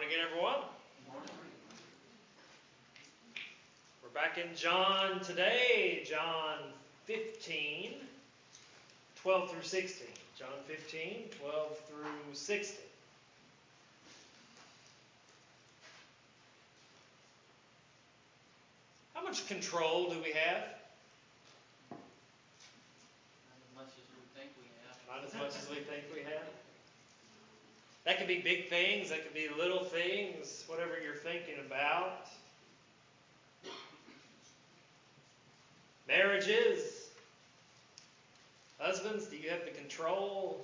again, everyone. We're back in John today, John 15, 12 through 16. John 15, 12 through 16. How much control do we have? Not as much as we think we have. Not as much as we think we have. That could be big things, that could be little things, whatever you're thinking about. Marriages. Husbands, do you have the control?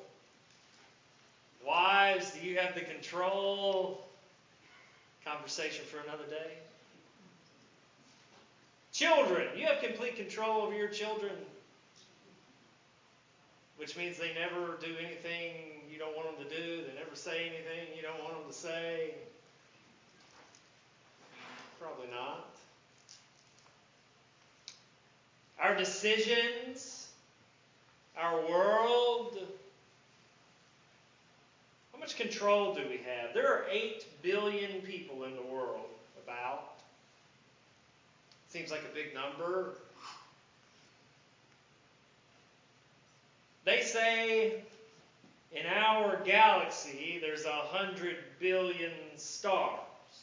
Wives, do you have the control? Conversation for another day. Children, you have complete control over your children. Which means they never do anything you don't want them to do. They never say anything you don't want them to say. Probably not. Our decisions, our world. How much control do we have? There are 8 billion people in the world, about. Seems like a big number. They say in our galaxy there's 100 billion stars.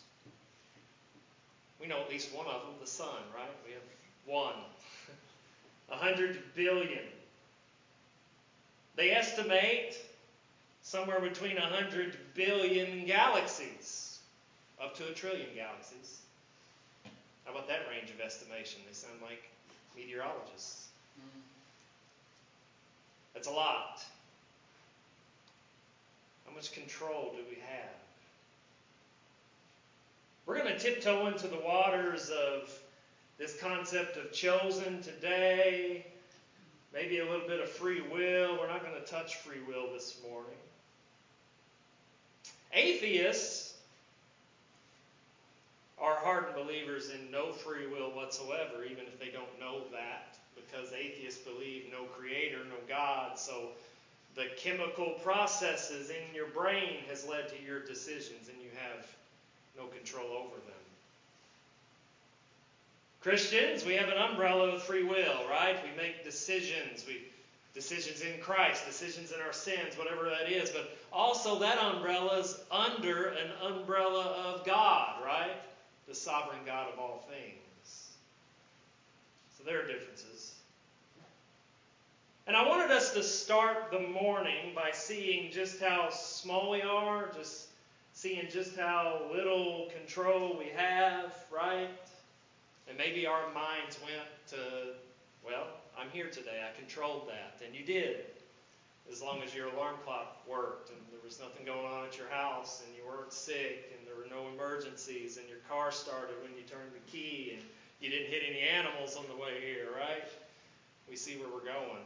We know at least one of them, the sun, right? We have one. 100 billion. They estimate somewhere between 100 billion galaxies, up to 1 trillion galaxies. How about that range of estimation? They sound like meteorologists. That's a lot. How much control do we have? We're going to tiptoe into the waters of this concept of chosen today. Maybe a little bit of free will. We're not going to touch free will this morning. Atheists are hardened believers in no free will whatsoever, even if they don't know that, because atheists believe no creator, no God. So the chemical processes in your brain has led to your decisions, and you have no control over them. Christians, we have an umbrella of free will, right? We make decisions. Decisions in Christ, decisions in our sins, whatever that is. But also that umbrella is under an umbrella of God, right? The sovereign God of all things. So there are differences. And I wanted us to start the morning by seeing just how small we are, just seeing just how little control we have, right? And maybe our minds went to, well, I'm here today, I controlled that. And you did, as long as your alarm clock worked and there was nothing going on at your house and you weren't sick and there were no emergencies and your car started when you turned the key and you didn't hit any animals on the way here, right? We see where we're going.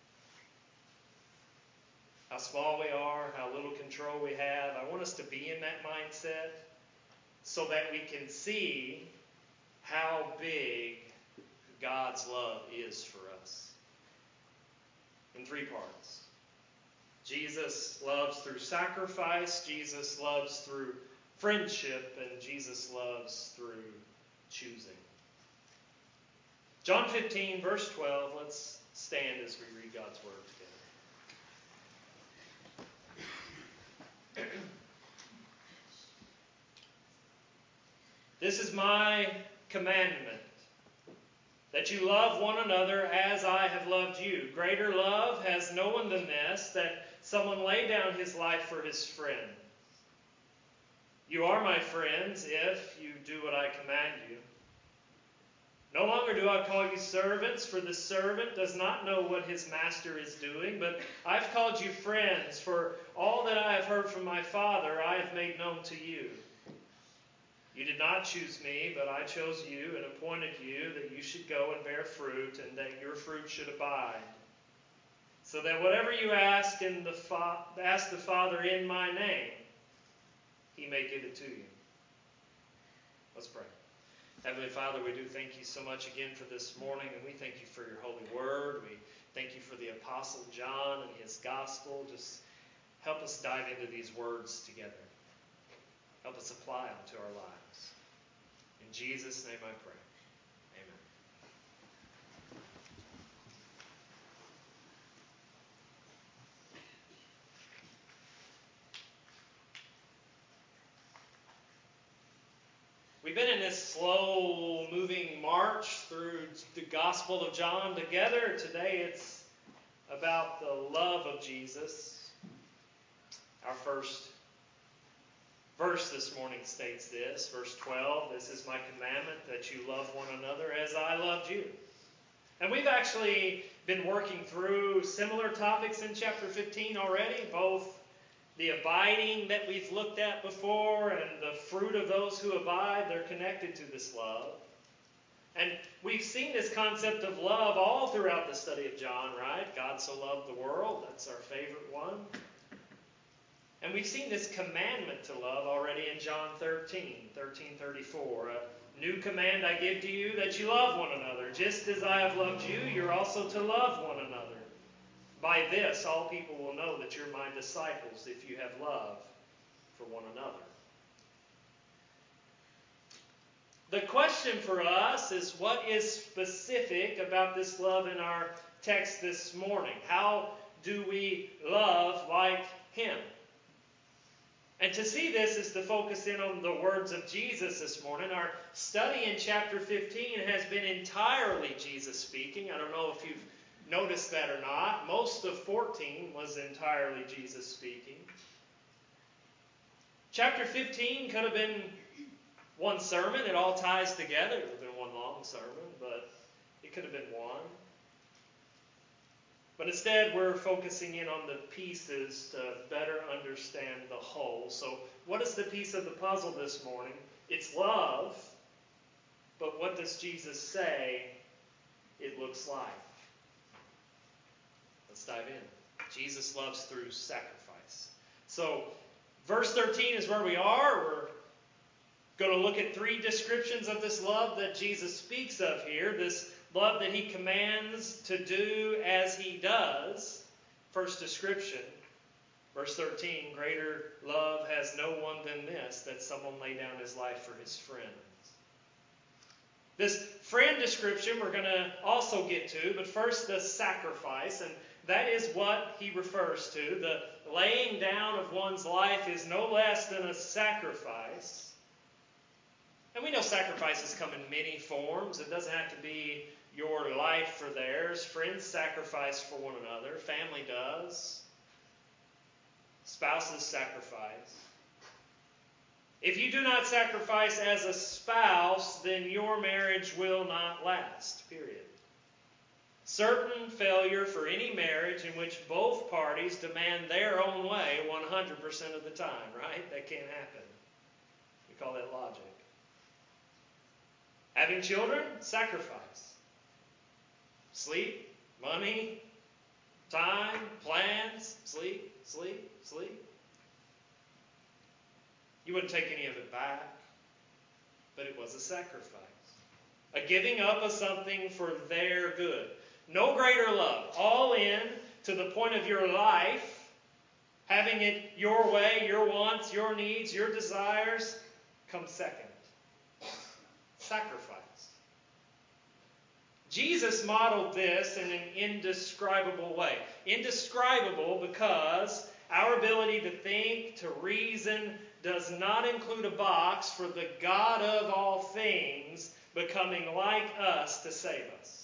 How small we are, how little control we have. I want us to be in that mindset so that we can see how big God's love is for us. In 3 parts. Jesus loves through sacrifice, Jesus loves through friendship, and Jesus loves through choosing. John 15, verse 12. Let's stand as we read God's word together. This is my commandment, that you love one another as I have loved you. Greater love has no one than this, that someone lay down his life for his friend. You are my friends if you do what I command you. No longer do I call you servants, for the servant does not know what his master is doing, but I've called you friends, for all that I have heard from my Father I have made known to you. You did not choose me, but I chose you and appointed you that you should go and bear fruit, and that your fruit should abide. So that whatever you ask the Father in my name, he may give it to you. Let's pray. Heavenly Father, we do thank you so much again for this morning, and we thank you for your holy word. We thank you for the Apostle John and his gospel. Just help us dive into these words together. Help us apply apply them to our lives. In Jesus' name I pray. Amen. We've been in this slow-moving march through the Gospel of John together. Today it's about the love of Jesus. Our first verse this morning states this, verse 12, "This is my commandment, that you love one another as I loved you." And we've actually been working through similar topics in chapter 15 already, both the abiding that we've looked at before and the fruit of those who abide. They're connected to this love. And we've seen this concept of love all throughout the study of John, right? God so loved the world. That's our favorite one. And we've seen this commandment to love already in John 13:34. "A new command I give to you, that you love one another. Just as I have loved you, you're also to love one another. By this, all people will know that you're my disciples, if you have love for one another." The question for us is, what is specific about this love in our text this morning? How do we love like Him? And to see this is to focus in on the words of Jesus this morning. Our study in chapter 15 has been entirely Jesus speaking. I don't know if you've noticed that or not. Most of 14 was entirely Jesus speaking. Chapter 15 could have been one sermon. It all ties together. It would have been one long sermon, but it could have been one. But instead, we're focusing in on the pieces to better understand the whole. So what is the piece of the puzzle this morning? It's love, but what does Jesus say it looks like? Let's dive in. Jesus loves through sacrifice. So verse 13 is where we are. We're going to look at three descriptions of this love that Jesus speaks of here. This love that He commands to do as He does. First description, verse 13, "Greater love has no one than this, that someone lay down his life for his friends." This friend description we're going to also get to, but first the sacrifice, and that is what He refers to. The laying down of one's life is no less than a sacrifice. And we know sacrifices come in many forms. It doesn't have to be your life for theirs. Friends sacrifice for one another. Family does. Spouses sacrifice. If you do not sacrifice as a spouse, then your marriage will not last, period. Certain failure for any marriage in which both parties demand their own way 100% of the time, right? That can't happen. We call that logic. Having children, sacrifice. Sleep, money, time, plans, sleep. You wouldn't take any of it back, but it was a sacrifice. A giving up of something for their good. No greater love. All in to the point of your life, having it your way, your wants, your needs, your desires, come second. Sacrifice. Jesus modeled this in an indescribable way. Indescribable because our ability to think, to reason, does not include a box for the God of all things becoming like us to save us.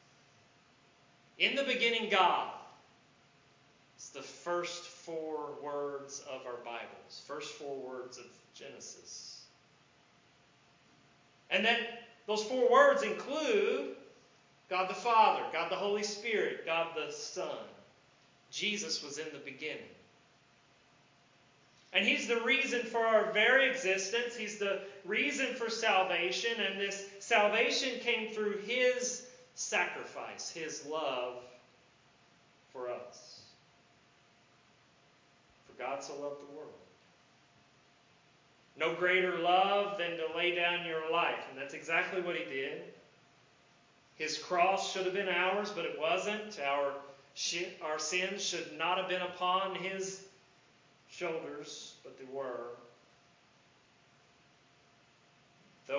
In the beginning, God. It's the first 4 words of our Bibles. First 4 words of Genesis. And then those 4 words include God the Father, God the Holy Spirit, God the Son. Jesus was in the beginning. And He's the reason for our very existence. He's the reason for salvation. And this salvation came through His sacrifice, His love for us. For God so loved the world. No greater love than to lay down your life. And that's exactly what He did. His cross should have been ours, but it wasn't. Our sins should not have been upon His shoulders, but they were.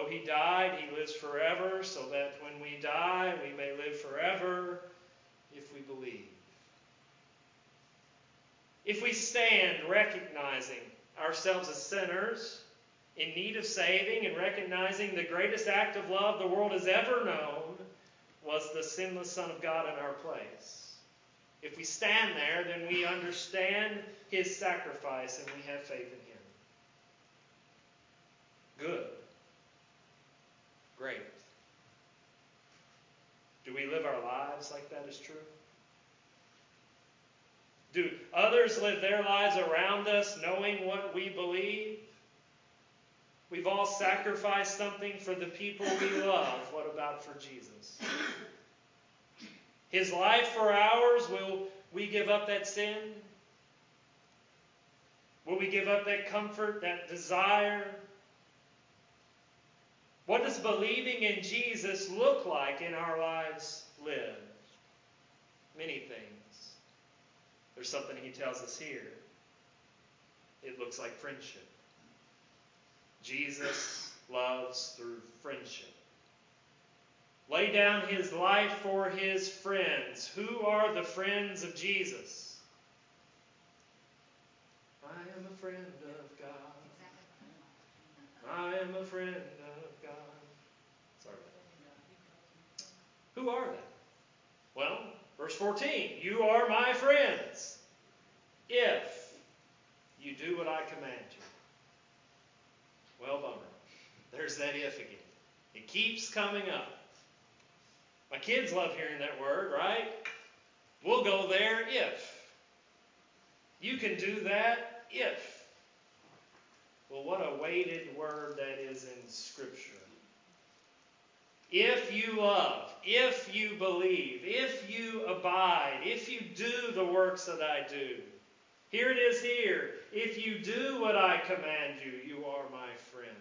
He died, He lives forever, so that when we die, we may live forever if we believe. If we stand recognizing ourselves as sinners, in need of saving, and recognizing the greatest act of love the world has ever known was the sinless Son of God in our place. If we stand there, then we understand His sacrifice and we have faith in Him. Good. Great. Do we live our lives like that is true? Do others live their lives around us knowing what we believe? We've all sacrificed something for the people we love. What about for Jesus? His life for ours, will we give up that sin? Will we give up that comfort, that desire? What does believing in Jesus look like in our lives lived? Many things. There's something He tells us here. It looks like friendship. Jesus loves through friendship. Lay down His life for His friends. Who are the friends of Jesus? I am a friend of God. I am a friend of God. Sorry about that. Who are they? Well, verse 14. You are my friends if you do what I command you. Well, bummer. There's that if again. It keeps coming up. My kids love hearing that word, right? We'll go there if. You can do that if. Well, what a weighted word that is in Scripture. If you love, if you believe, if you abide, if you do the works that I do. Here it is here. If you do what I command you, you are my friends.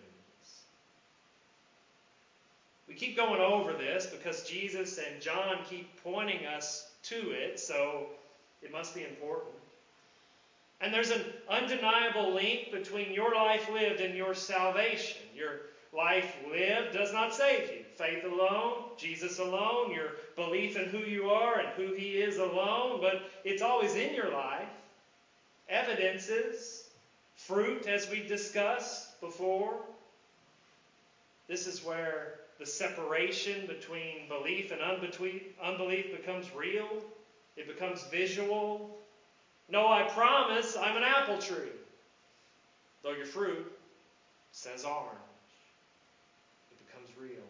We keep going over this because Jesus and John keep pointing us to it, so it must be important. And there's an undeniable link between your life lived and your salvation. Your life lived does not save you. Faith alone, Jesus alone, your belief in who you are and who He is alone, but it's always in your life. Evidences, fruit, as we discussed before. This is where the separation between belief and unbelief becomes real. It becomes visual. No, I promise I'm an apple tree, though your fruit says orange. It becomes real.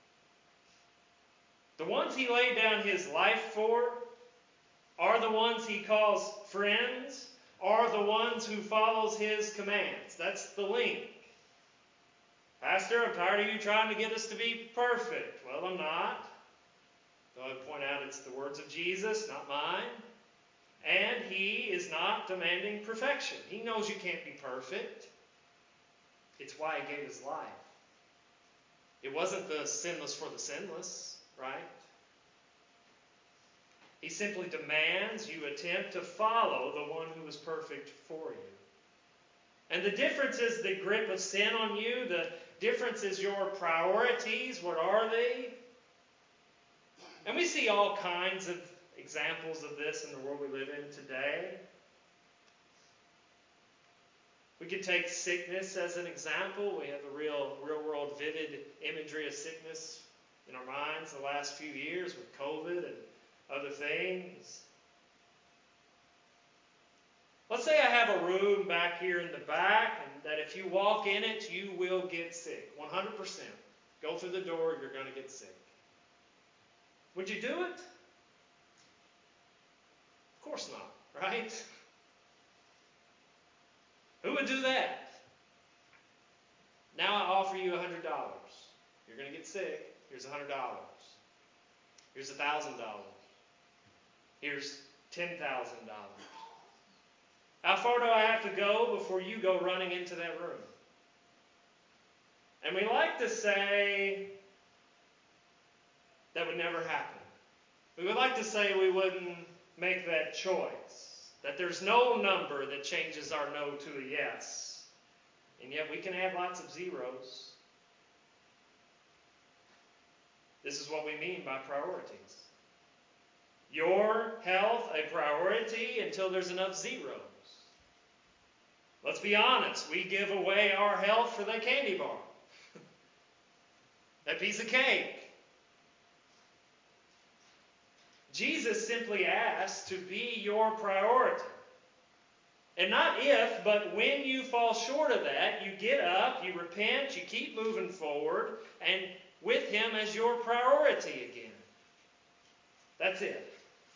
The ones He laid down His life for are the ones He calls friends, are the ones who follows His commands. That's the link. Pastor, I'm tired of you trying to get us to be perfect. Well, I'm not. Though I point out it's the words of Jesus, not mine. And He is not demanding perfection. He knows you can't be perfect. It's why He gave His life. It wasn't the sinless for the sinless, right? He simply demands you attempt to follow the one who is perfect for you. And the difference is the grip of sin on you. The difference is your priorities. What are they? And we see all kinds of examples of this in the world we live in today. We could take sickness as an example. We have a real world vivid imagery of sickness in our minds the last few years with COVID and other things. Let's say I have a room back here in the back, and that if you walk in it, you will get sick. 100%. Go through the door, you're going to get sick. Would you do it? Of course not, right? Who would do that? Now I offer you $100. You're going to get sick. Here's $100. Here's $1,000. Here's $10,000. How far do I have to go before you go running into that room? And we like to say that would never happen. We would like to say we wouldn't make that choice. That there's no number that changes our no to a yes. And yet we can add lots of zeros. This is what we mean by priorities. Your health a priority until there's enough zeros. Let's be honest. We give away our health for that candy bar. That piece of cake. Jesus simply asks to be your priority. And not if, but when you fall short of that, you get up, you repent, you keep moving forward, and with Him as your priority again. That's it.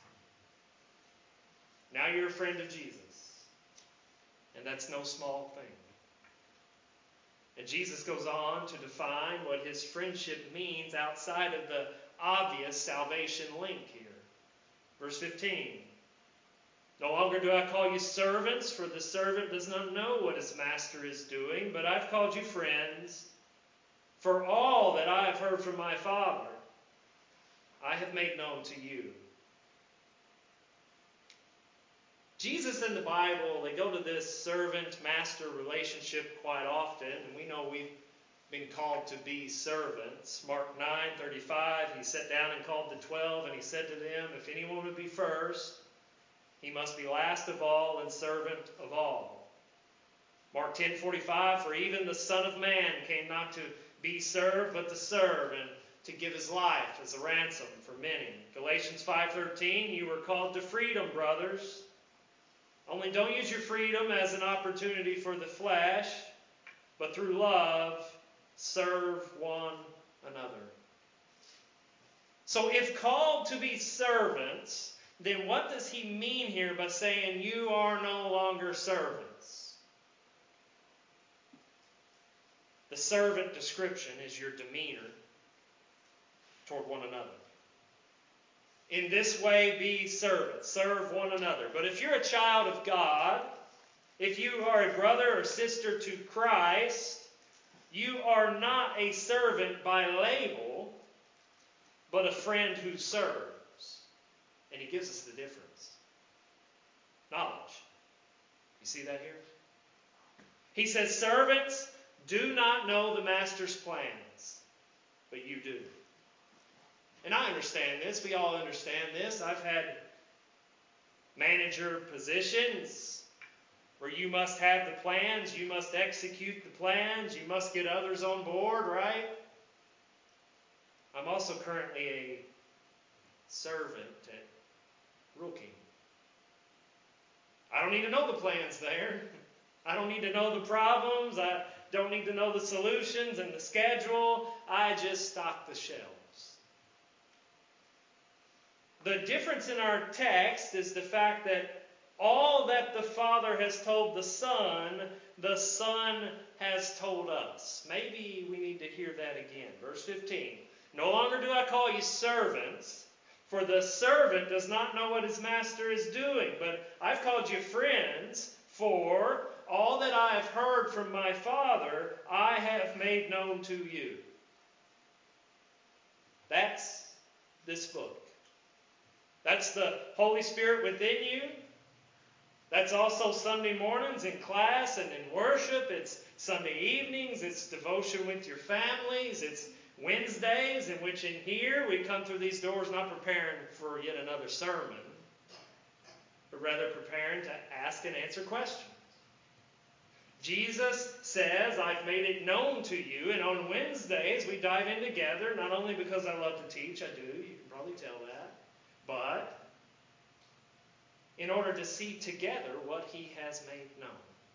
Now you're a friend of Jesus. And that's no small thing. And Jesus goes on to define what His friendship means outside of the obvious salvation link here. Verse 15. No longer do I call you servants, for the servant does not know what his master is doing, but I've called you friends. For all that I have heard from my Father, I have made known to you. Jesus in the Bible, they go to this servant-master relationship quite often, and we know we've been called to be servants. Mark 9:35, He sat down and called the 12, and He said to them, if anyone would be first, he must be last of all and servant of all. Mark 10:45, for even the Son of Man came not to be served, but to serve, and to give His life as a ransom for many. Galatians 5:13, you were called to freedom, brothers. Only don't use your freedom as an opportunity for the flesh, but through love, serve one another. So if called to be servants, then what does He mean here by saying you are no longer servants? The servant description is your demeanor toward one another. In this way be servants. Serve one another. But if you're a child of God, if you are a brother or sister to Christ, you are not a servant by label, but a friend who serves. And He gives us the difference. Knowledge. You see that here? He says, servants do not know the master's plans, but you do. And I understand this. We all understand this. I've had manager positions where you must have the plans, you must execute the plans, you must get others on board, right? I'm also currently a servant at Rural King. I don't need to know the plans there. I don't need to know the problems. I don't need to know the solutions and the schedule. I just stock the shelves. The difference in our text is the fact that all that the Father has told the Son has told us. Maybe we need to hear that again. Verse 15. No longer do I call you servants, for the servant does not know what his master is doing, but I've called you friends, for all that I have heard from my Father, I have made known to you. That's this book. That's the Holy Spirit within you. That's also Sunday mornings in class and in worship. It's Sunday evenings. It's devotion with your families. It's Wednesdays in which in here we come through these doors not preparing for yet another sermon, but rather preparing to ask and answer questions. Jesus says, I've made it known to you, and on Wednesdays we dive in together, not only because I love to teach, I do, you can probably tell that, but in order to see together what He has made known.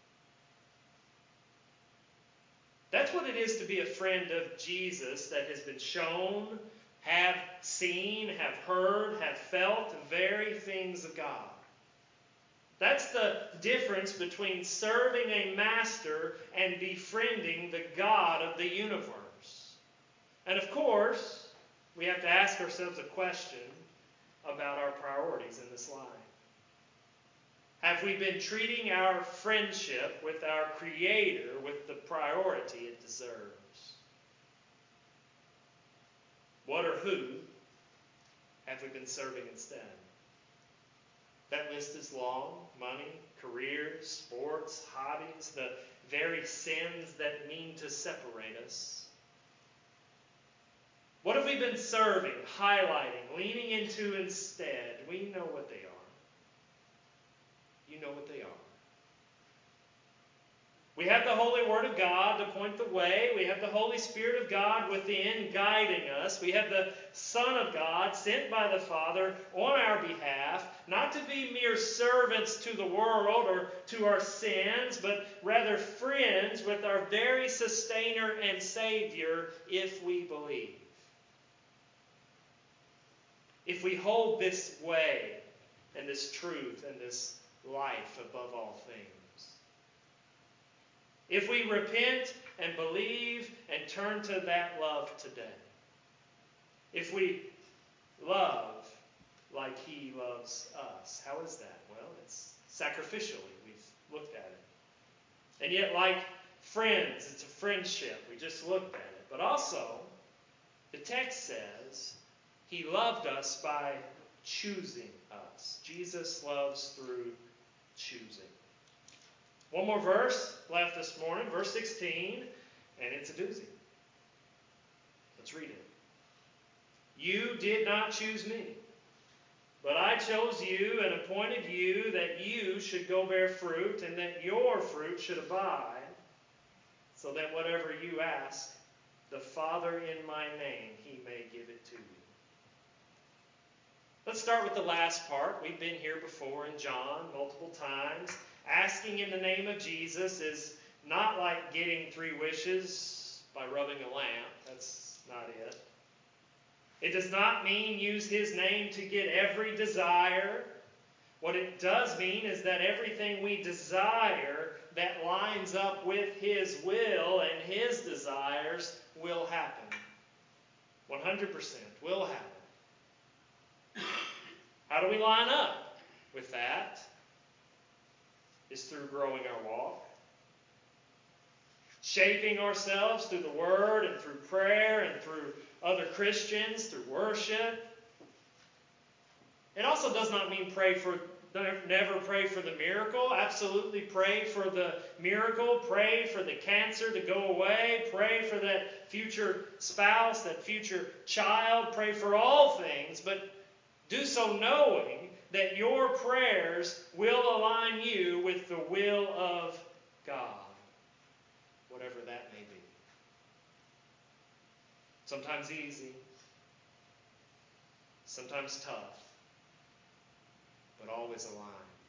That's what it is to be a friend of Jesus that has been shown, have seen, have heard, have felt the very things of God. That's the difference between serving a master and befriending the God of the universe. And of course, we have to ask ourselves a question about our priorities in this life. Have we been treating our friendship with our Creator with the priority it deserves? What or who have we been serving instead? That list is long. Money, career, sports, hobbies, the very sins that mean to separate us. What have we been serving, highlighting, leaning into instead? We know what they are. You know what they are. We have the Holy Word of God to point the way. We have the Holy Spirit of God within guiding us. We have the Son of God sent by the Father on our behalf, not to be mere servants to the world or to our sins, but rather friends with our very Sustainer and Savior if we believe. If we hold this way and this truth and this life above all things. If we repent and believe and turn to that love today. If we love like He loves us. How is that? Well, it's sacrificially. We've looked at it. And yet, like friends, it's a friendship. We just looked at it. But also, the text says He loved us by choosing us. Jesus loves through choosing. One more verse left this morning, verse 16, and it's a doozy. Let's read it. You did not choose me, but I chose you and appointed you that you should go bear fruit, and that your fruit should abide, so that whatever you ask the Father in my name, He may give it to you. Let's start with the last part. We've been here before in John multiple times. Asking in the name of Jesus is not like getting 3 wishes by rubbing a lamp. That's not it. It does not mean use His name to get every desire. What it does mean is that everything we desire that lines up with His will and His desires will happen. 100% will happen. How do we line up with that? Is through growing our walk. Shaping ourselves through the Word and through prayer and through other Christians, through worship. It also does not mean never pray for the miracle. Absolutely pray for the miracle. Pray for the cancer to go away. Pray for that future spouse, that future child. Pray for all things, but do so knowing that your prayers will align you with the will of God, whatever that may be. Sometimes easy, sometimes tough, but always aligned.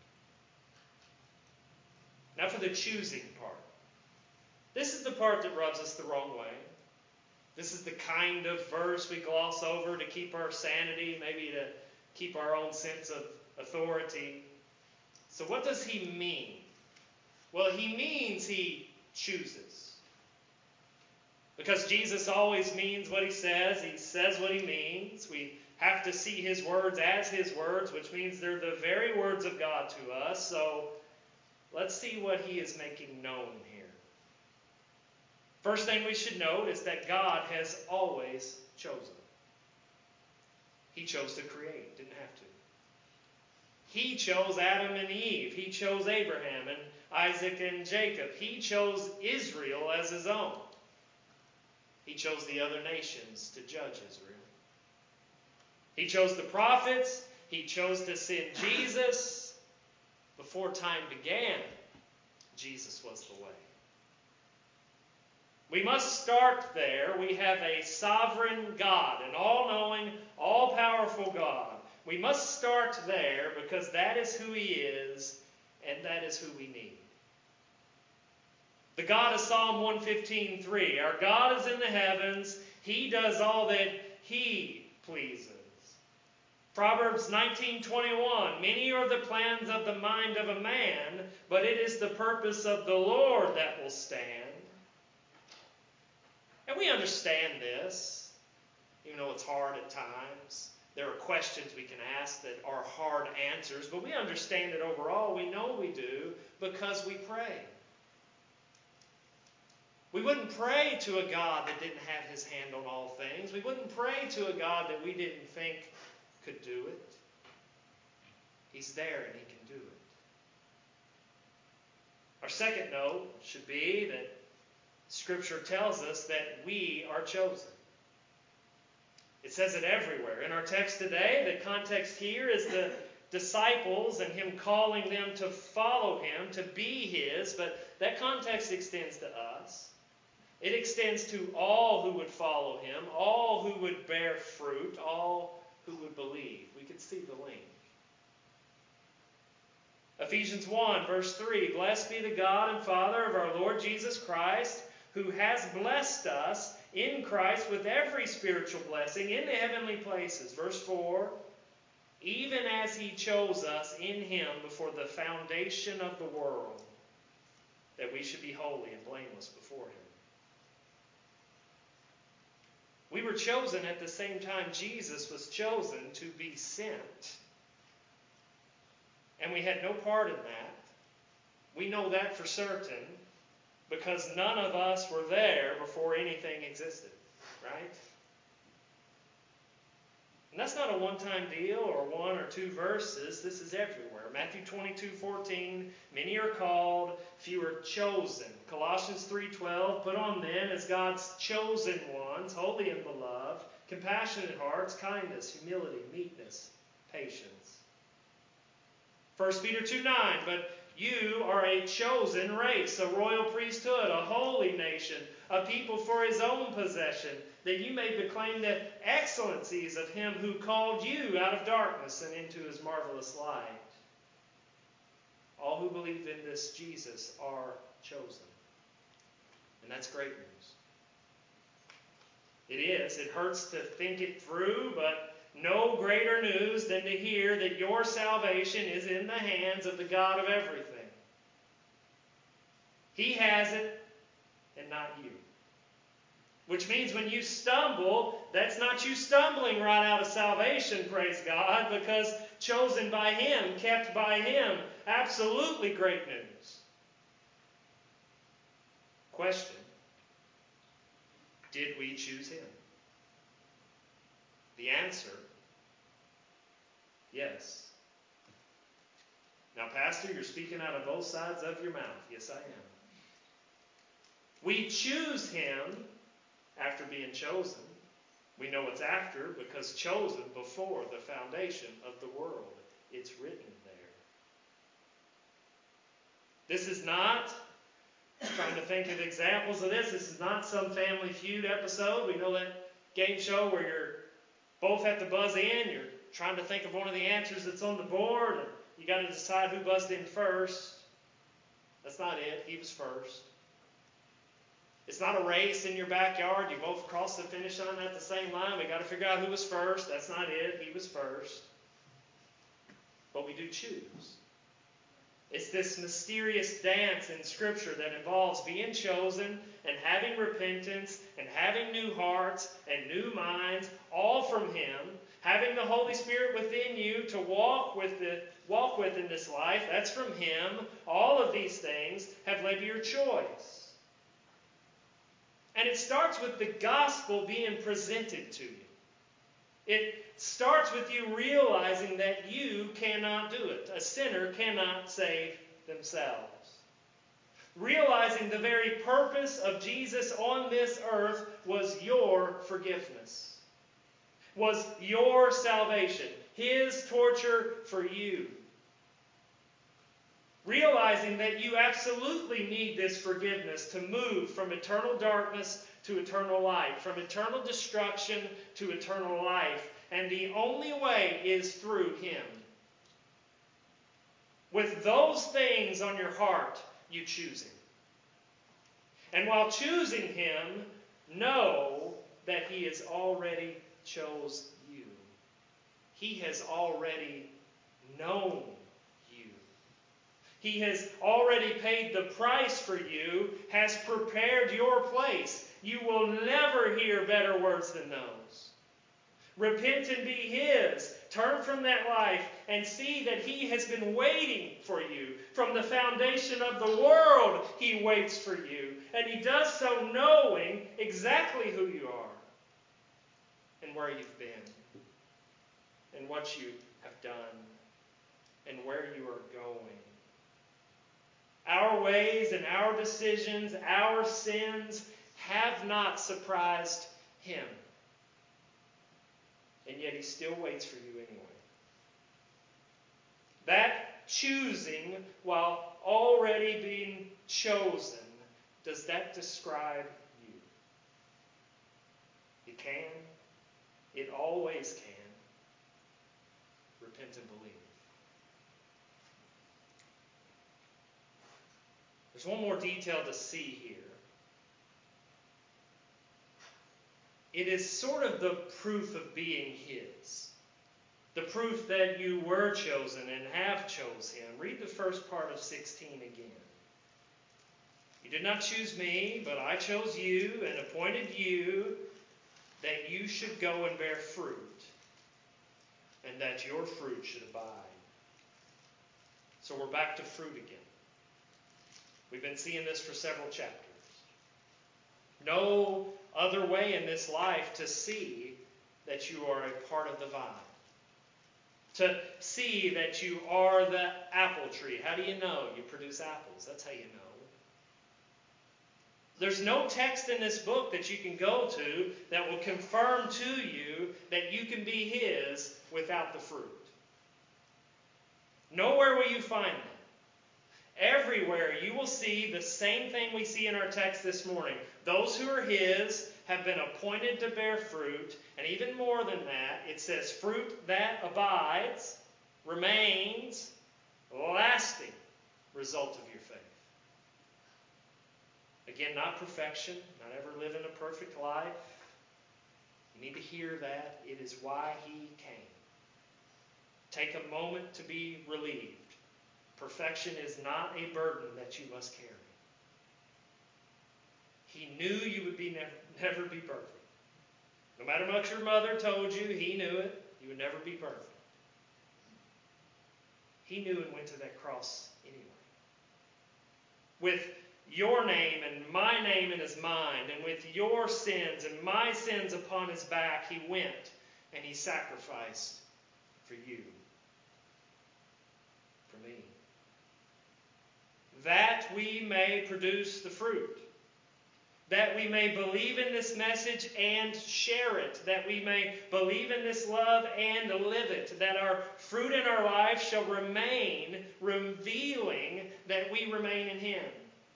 Now for the choosing part. This is the part that rubs us the wrong way. This is the kind of verse we gloss over to keep our sanity, maybe to keep our own sense of authority. So what does He mean? Well, He means He chooses. Because Jesus always means what He says what He means. We have to see His words as His words, which means they're the very words of God to us. So let's see what He is making known here. First thing we should note is that God has always chosen. He chose to create, didn't have to. He chose Adam and Eve. He chose Abraham and Isaac and Jacob. He chose Israel as His own. He chose the other nations to judge Israel. He chose the prophets. He chose to send Jesus. Before time began, Jesus was the way. We must start there. We have a sovereign God, an all-knowing, all-powerful God. We must start there because that is who He is and that is who we need. The God of Psalm 115:3. Our God is in the heavens. He does all that He pleases. Proverbs 19:21. Many are the plans of the mind of a man, but it is the purpose of the Lord that will stand. And we understand this, even though it's hard at times. There are questions we can ask that are hard answers, but we understand it overall. We know we do because we pray. We wouldn't pray to a God that didn't have His hand on all things. We wouldn't pray to a God that we didn't think could do it. He's there and He can do it. Our second note should be that Scripture tells us that we are chosen. It says it everywhere. In our text today, the context here is the disciples and Him calling them to follow Him, to be His, but that context extends to us. It extends to all who would follow Him, all who would bear fruit, all who would believe. We could see the link. Ephesians 1, verse 3, Blessed be the God and Father of our Lord Jesus Christ, who has blessed us in Christ with every spiritual blessing in the heavenly places. Verse 4, even as He chose us in Him before the foundation of the world, that we should be holy and blameless before Him. We were chosen at the same time Jesus was chosen to be sent. And we had no part in that. We know that for certain because none of us were there before anything existed, right? And that's not a one-time deal or one or two verses. This is everywhere. Matthew 22:14, many are called, few are chosen. Colossians 3:12, put on then as God's chosen ones, holy and beloved, compassionate hearts, kindness, humility, meekness, patience. 1 Peter 2:9, but you are a chosen race, a royal priesthood, a holy nation, a people for His own possession, that you may proclaim the excellencies of Him who called you out of darkness and into His marvelous light. All who believe in this Jesus are chosen. And that's great news. It is. It hurts to think it through, but no greater news than to hear that your salvation is in the hands of the God of everything. He has it, and not you. Which means when you stumble, that's not you stumbling right out of salvation, praise God, because chosen by Him, kept by Him. Absolutely great news. Question: did we choose Him? The answer: yes. Now, Pastor, you're speaking out of both sides of your mouth. Yes, I am. We choose Him after being chosen. We know it's after because chosen before the foundation of the world. It's written there. This is not, trying to think of examples of this, this is not some Family Feud episode. We know that game show where you're both have to buzz in. You're trying to think of one of the answers that's on the board, and you got to decide who buzzed in first. That's not it. He was first. It's not a race in your backyard. You both crossed the finish line at the same line. We got to figure out who was first. That's not it. He was first. But we do choose. It's this mysterious dance in Scripture that involves being chosen and having repentance and having new hearts and new minds, all from Him, having the Holy Spirit within you to walk with in this life. That's from Him. All of these things have led to your choice. And it starts with the gospel being presented to you. It starts with you realizing that you cannot do it. A sinner cannot save themselves. Realizing the very purpose of Jesus on this earth was your forgiveness. Was your salvation. His torture for you. Realizing that you absolutely need this forgiveness to move from eternal darkness to eternal light, from eternal destruction to eternal life. And the only way is through Him. With those things on your heart, you choose Him. And while choosing Him, know that He has already chose you. He has already known you. He has already paid the price for you, has prepared your place. You will never hear better words than those. Repent and be His. Turn from that life and see that He has been waiting for you. From the foundation of the world, He waits for you. And He does so knowing exactly who you are and where you've been and what you have done and where you are going. Our ways and our decisions, our sins have not surprised Him. and yet He still waits for you anyway. That choosing while already being chosen, does that describe you? It can. It always can. Repent and believe. There's one more detail to see here. It is sort of the proof of being His. The proof that you were chosen and have chose Him. Read the first part of 16 again. You did not choose me, but I chose you and appointed you that you should go and bear fruit, and that your fruit should abide. So we're back to fruit again. We've been seeing this for several chapters. No other way in this life to see that you are a part of the vine. To see that you are the apple tree. How do you know? You produce apples. That's how you know. There's no text in this book that you can go to that will confirm to you that you can be His without the fruit. Nowhere will you find that. Everywhere you will see the same thing we see in our text this morning. Those who are His have been appointed to bear fruit, and even more than that, it says fruit that abides, remains, lasting result of your faith. Again, not perfection, not ever living a perfect life. You need to hear that. It is why He came. Take a moment to be relieved. Perfection is not a burden that you must carry. He knew you would never be perfect. No matter what your mother told you, He knew it. You would never be perfect. He knew and went to that cross anyway. With your name and my name in His mind, and with your sins and my sins upon His back, He went and He sacrificed for you, for me. That we may produce the fruit. That we may believe in this message and share it. That we may believe in this love and live it. That our fruit in our life shall remain, revealing that we remain in Him.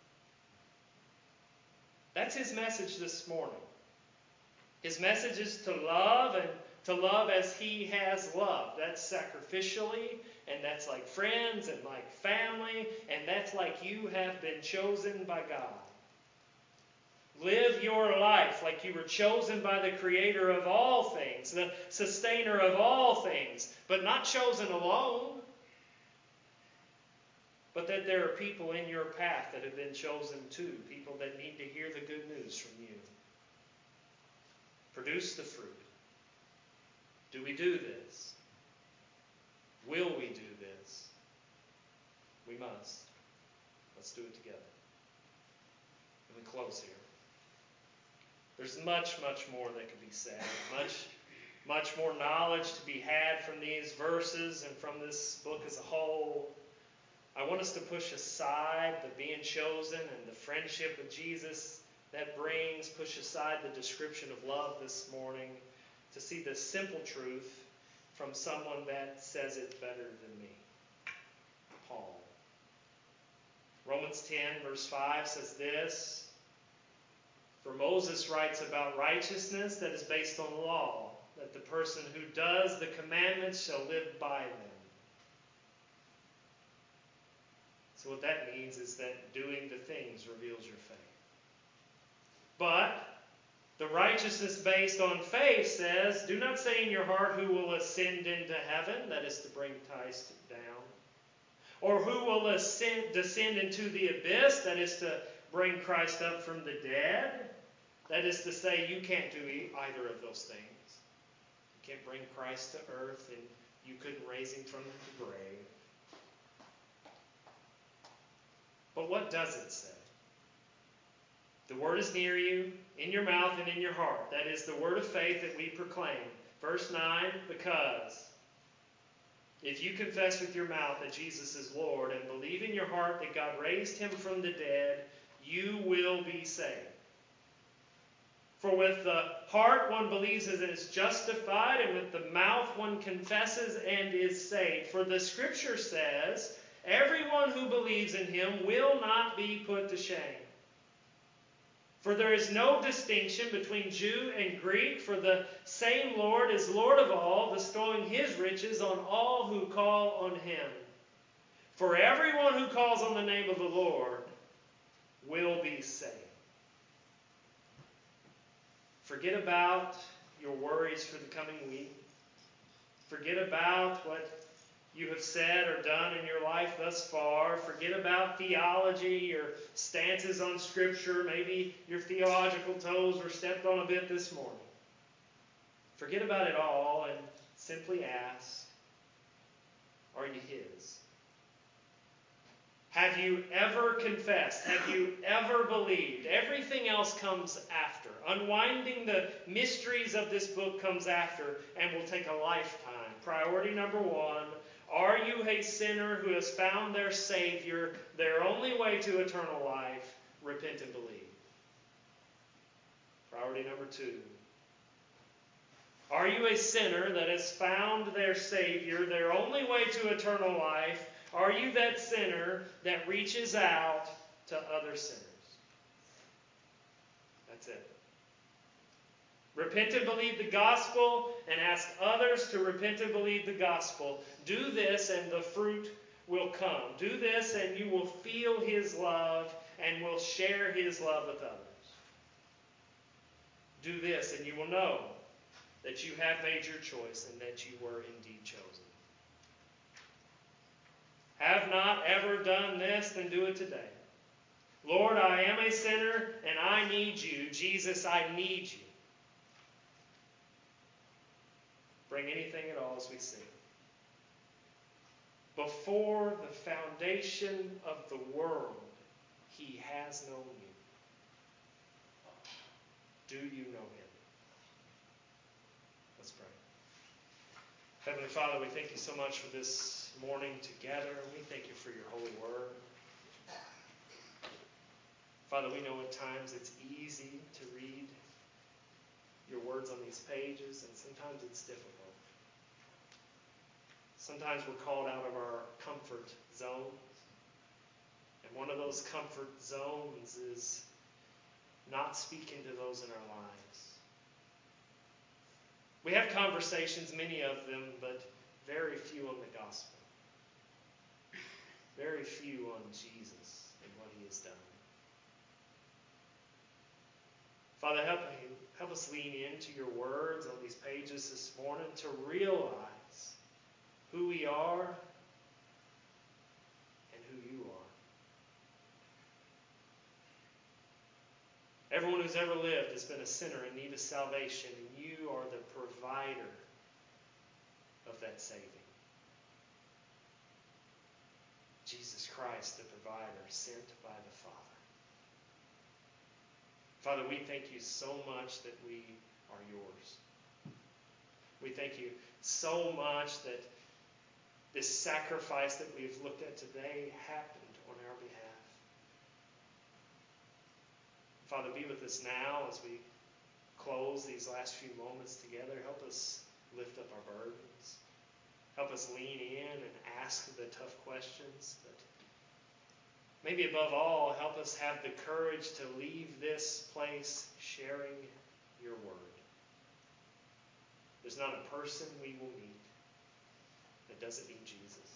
That's His message this morning. His message is to love, and to love as He has loved. That's sacrificially, and that's like friends and like family, and that's like you have been chosen by God. Live your life like you were chosen by the Creator of all things, the Sustainer of all things, but not chosen alone. But that there are people in your path that have been chosen too, people that need to hear the good news from you. Produce the fruit. Do we do this? Will we do this? We must. Let's do it together. Let me close here. There's much, much more that could be said. Much more knowledge to be had from these verses and from this book as a whole. I want us to push aside the being chosen and the friendship with Jesus that brings. Push aside the description of love this morning to see the simple truth from someone that says it better than me. Paul. Romans 10 verse 5 says this. For Moses writes about righteousness that is based on law, that the person who does the commandments shall live by them. So what that means is that doing the things reveals your faith. But the righteousness based on faith says, do not say in your heart who will ascend into heaven, that is to bring Christ down, or who will descend into the abyss, that is to bring Christ up from the dead. That is to say, you can't do either of those things. You can't bring Christ to earth, and you couldn't raise Him from the grave. But what does it say? The word is near you, in your mouth and in your heart. That is the word of faith that we proclaim. Verse 9, because if you confess with your mouth that Jesus is Lord and believe in your heart that God raised Him from the dead, you will be saved. For with the heart one believes and is justified, and with the mouth one confesses and is saved. For the Scripture says, everyone who believes in him will not be put to shame. For there is no distinction between Jew and Greek, for the same Lord is Lord of all, bestowing his riches on all who call on him. For everyone who calls on the name of the Lord will be saved. Forget about your worries for the coming week. Forget about what you have said or done in your life thus far. Forget about theology, your stances on Scripture. Maybe your theological toes were stepped on a bit this morning. Forget about it all and simply ask, are you His? Have you ever confessed? Have you ever believed? Everything else comes after. Unwinding the mysteries of this book comes after and will take a lifetime. Priority number one, are you a sinner who has found their Savior, their only way to eternal life? Repent and believe. Priority number two, are you a sinner that has found their Savior, their only way to eternal life? Are you that sinner that reaches out to other sinners? That's it. Repent and believe the gospel and ask others to repent and believe the gospel. Do this and the fruit will come. Do this and you will feel His love and will share His love with others. Do this and you will know that you have made your choice and that you were indeed chosen. Have not ever done this, then do it today. Lord, I am a sinner and I need you. Jesus, I need you. Bring anything at all as we sing. Before the foundation of the world, He has known you. Do you know Him? Let's pray. Heavenly Father, we thank you so much for this morning together. We thank you for your holy word. Father, we know at times it's easy to read your words on these pages, and sometimes it's difficult. Sometimes we're called out of our comfort zones. And one of those comfort zones is not speaking to those in our lives. We have conversations, many of them, but very few on the gospel. Very few on Jesus and what He has done. Father, help us lean into your words on these pages this morning to realize who we are and who you are. Everyone who's ever lived has been a sinner in need of salvation, and you are the provider of that saving. Jesus Christ, the provider, sent by the Father. Father, we thank you so much that we are yours. We thank you so much that this sacrifice that we've looked at today happened on our behalf. Father, be with us now as we close these last few moments together. Help us lift up our burdens. Help us lean in and ask the tough questions. But maybe above all, help us have the courage to leave this place sharing your word. There's not a person we will meet that doesn't need Jesus.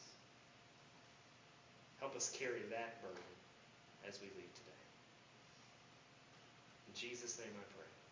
Help us carry that burden as we leave today. In Jesus' name I pray.